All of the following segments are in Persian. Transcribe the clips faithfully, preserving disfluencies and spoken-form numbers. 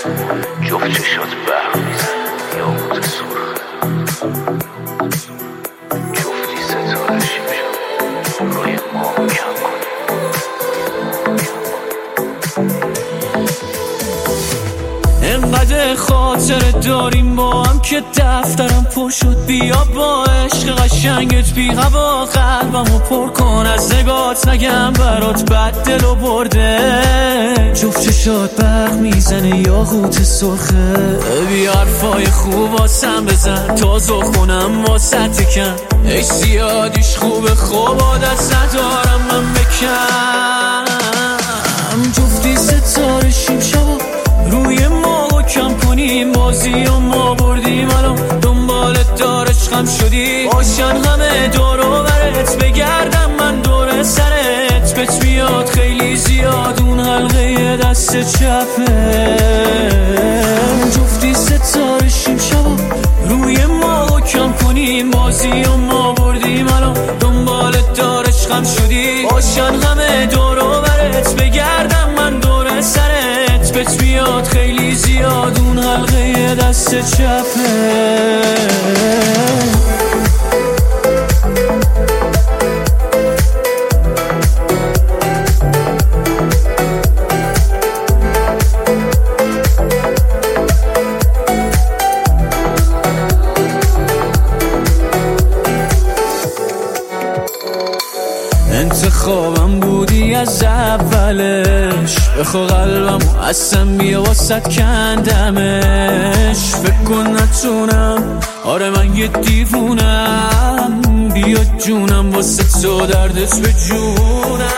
جفت چشات برق میزن یاقوت سرخ جفتی ستاره شیمشم روی ما کم کنی انقدر خاطر داریم با هم که دفترم پر شد. بیا با عشق قشنگت بی هوا قلبمو پر کن از نگات، نگم برات بد دلو برده. جفت چشات برق میزنه یاقوت سرخه. بیا حرفای خوب واسم بزن تا زخونم واسه تکن. ای زیادیش خوبه خوب عادت ندارم من بکن. جفتی ستاره شیم شبا روی ما کم کنیم بازی و ما بردیم. الان دنبالت دار عشقم شدی باشن همه دور و برت بگردم من دور سرت. بهت میاد خیلی زیاد اون حلقه دست چپه. جفتی ستاره شیم شبا روی ما کم کنیم بازی و ما بردیم. الان دنبالت دار عشقم شدی باشن همه دور و برت بگردم من دور سرت. بهت میاد خیلی زیاد اون حلقه دست چپه. انتخابم بودی از اولش، بخوا قلبمو اصلا بیا واسد کندمش. فکر کن نتونم، آره من یه دیوونم. بیا جونم واسه تو دردت به جونم.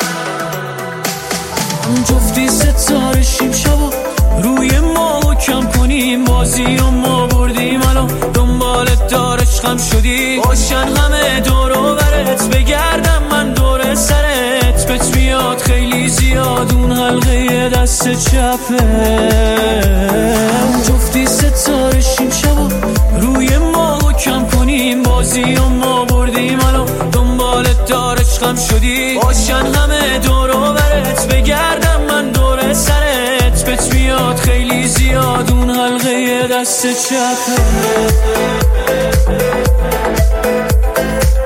جفتی ستاره شیم شبا روی ما کم کنیم بازی و ما بردیم. الان دنبالت دار عشقم شدی باشن همه دور و برت بگردم من دور سرت. بهت میاد خیلی زیاد اون حلقه دست چپه. جفتی ستاره شیم شبا روی ما کم کنیم بازی و ما بردیم. الان دنبالت دار عشقم شدی باشن همه دور و برت بگردم من دور سرت. بهت میاد خیلی زیاد اون حلقه دست چپه.